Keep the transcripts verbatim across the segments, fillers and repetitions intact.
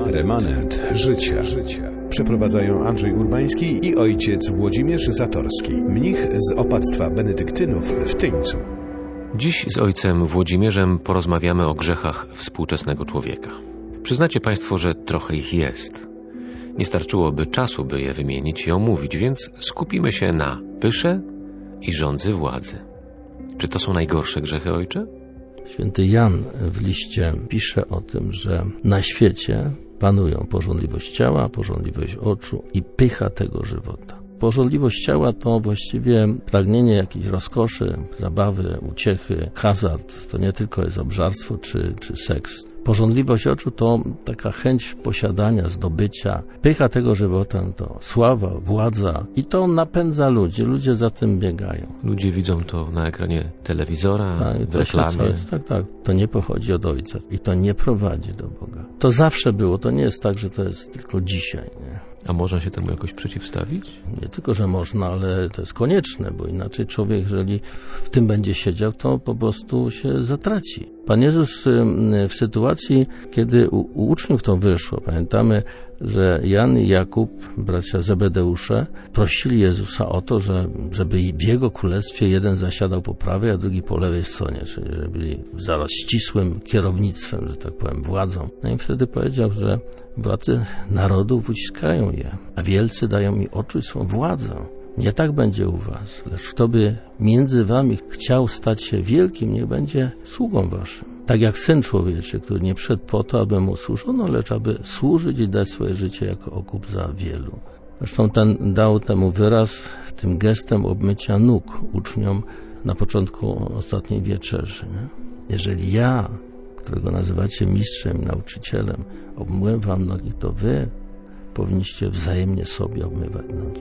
Remanent życia. Przeprowadzają Andrzej Urbański i ojciec Włodzimierz Zatorski, mnich z opactwa benedyktynów w Tyńcu. Dziś z ojcem Włodzimierzem porozmawiamy o grzechach współczesnego człowieka. Przyznacie Państwo, że trochę ich jest. Nie starczyłoby czasu, by je wymienić i omówić, więc skupimy się na pysze i żądzy władzy. Czy to są najgorsze grzechy, ojcze? Święty Jan w liście pisze o tym, że na świecie panują pożądliwość ciała, pożądliwość oczu i pycha tego żywota. Pożądliwość ciała to właściwie pragnienie jakiejś rozkoszy, zabawy, uciechy, hazard. To nie tylko jest obżarstwo czy, czy seks. Pożądliwość oczu to taka chęć posiadania, zdobycia. Pycha tego żywota to sława, władza i to napędza ludzi. Ludzie za tym biegają. Ludzie widzą to na ekranie telewizora, tak, w reklamie. Tak, tak. To nie pochodzi od Ojca i to nie prowadzi do Boga. To zawsze było. To nie jest tak, że to jest tylko dzisiaj. Nie? A można się temu jakoś przeciwstawić? Nie tylko, że można, ale to jest konieczne, bo inaczej człowiek, jeżeli w tym będzie siedział, to po prostu się zatraci. Pan Jezus w sytuacji, kiedy u, u uczniów to wyszło, pamiętamy, że Jan i Jakub, bracia Zebedeusze, prosili Jezusa o to, że, żeby w Jego królestwie jeden zasiadał po prawej, a drugi po lewej stronie, czyli że byli zaraz ścisłym kierownictwem, że tak powiem, władzą. No i wtedy powiedział, że władze narodów uciskają je, a wielcy dają mi oczu i swą władzę. Nie tak będzie u was, lecz kto by między wami chciał stać się wielkim, niech będzie sługą waszym. Tak jak Syn Człowieczy, który nie przyszedł po to, aby mu służono, lecz aby służyć i dać swoje życie jako okup za wielu. Zresztą ten dał temu wyraz tym gestem obmycia nóg uczniom na początku ostatniej wieczerzy. Nie? Jeżeli ja, którego nazywacie mistrzem i nauczycielem, obmyłem wam nogi, to wy powinniście wzajemnie sobie obmywać nogi.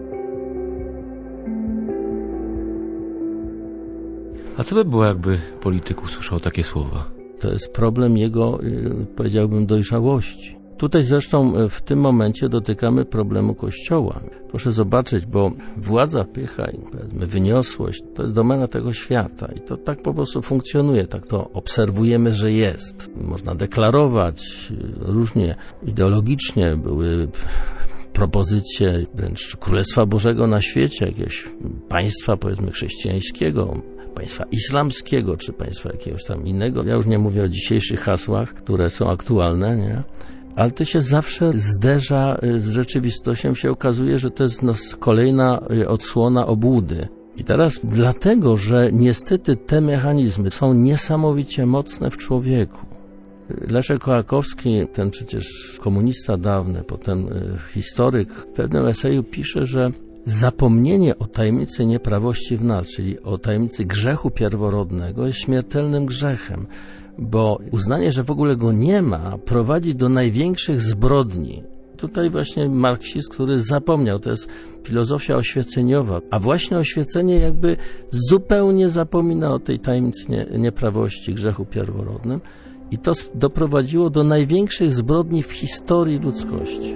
A co by było, jakby polityk usłyszał takie słowa? To jest problem jego, powiedziałbym, dojrzałości. Tutaj zresztą w tym momencie dotykamy problemu Kościoła. Proszę zobaczyć, bo władza, pycha i powiedzmy wyniosłość to jest domena tego świata i to tak po prostu funkcjonuje, tak to obserwujemy, że jest. Można deklarować różnie ideologicznie, były propozycje wręcz Królestwa Bożego na świecie, jakiegoś państwa powiedzmy chrześcijańskiego, państwa islamskiego, czy państwa jakiegoś tam innego. Ja już nie mówię o dzisiejszych hasłach, które są aktualne, nie? Ale to się zawsze zderza z rzeczywistością, się okazuje, że to jest no, kolejna odsłona obłudy. I teraz dlatego, że niestety te mechanizmy są niesamowicie mocne w człowieku. Leszek Kołakowski, ten przecież komunista dawny, potem historyk, w pewnym eseju pisze, że zapomnienie o tajemnicy nieprawości w nas, czyli o tajemnicy grzechu pierworodnego, jest śmiertelnym grzechem, bo uznanie, że w ogóle go nie ma, prowadzi do największych zbrodni. Tutaj właśnie marksizm, który zapomniał, to jest filozofia oświeceniowa, a właśnie oświecenie jakby zupełnie zapomina o tej tajemnicy nie, nieprawości, grzechu pierworodnym i to doprowadziło do największych zbrodni w historii ludzkości.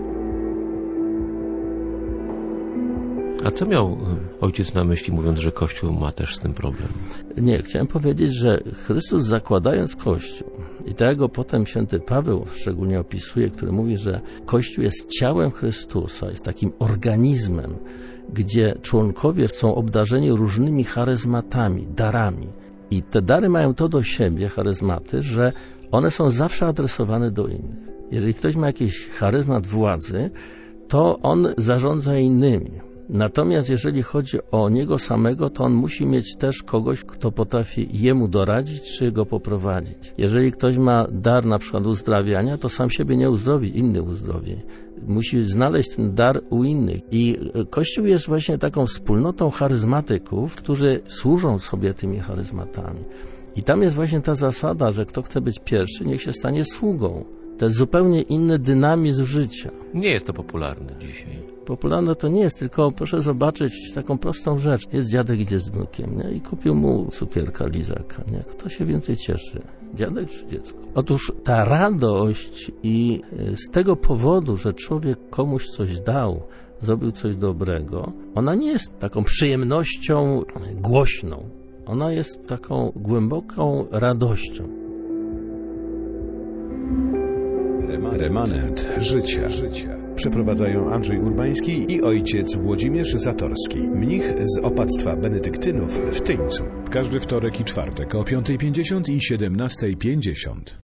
A co miał ojciec na myśli, mówiąc, że Kościół ma też z tym problem? Nie, chciałem powiedzieć, że Chrystus, zakładając Kościół, i tak go potem święty Paweł szczególnie opisuje, który mówi, że Kościół jest ciałem Chrystusa, jest takim organizmem, gdzie członkowie są obdarzeni różnymi charyzmatami, darami. I te dary mają to do siebie, charyzmaty, że one są zawsze adresowane do innych. Jeżeli ktoś ma jakiś charyzmat władzy, to on zarządza innymi. Natomiast jeżeli chodzi o niego samego, to on musi mieć też kogoś, kto potrafi jemu doradzić, czy go poprowadzić. Jeżeli ktoś ma dar na przykład uzdrawiania, to sam siebie nie uzdrowi, inny uzdrowi. Musi znaleźć ten dar u innych. I Kościół jest właśnie taką wspólnotą charyzmatyków, którzy służą sobie tymi charyzmatami. I tam jest właśnie ta zasada, że kto chce być pierwszy, niech się stanie sługą. To jest zupełnie inny dynamizm życia. Nie jest to popularne dzisiaj. Popularne to nie jest, tylko proszę zobaczyć taką prostą rzecz. Jest dziadek, idzie z wnukiem, nie? I kupił mu cukierka, lizaka. Nie? Kto się więcej cieszy? Dziadek czy dziecko? Otóż ta radość i z tego powodu, że człowiek komuś coś dał, zrobił coś dobrego, ona nie jest taką przyjemnością głośną. Ona jest taką głęboką radością. Remanent życia. Przeprowadzają Andrzej Urbański i ojciec Włodzimierz Zatorski, mnich z opactwa benedyktynów w Tyńcu. Każdy wtorek i czwartek o piątej pięćdziesiąt i siedemnastej pięćdziesiąt.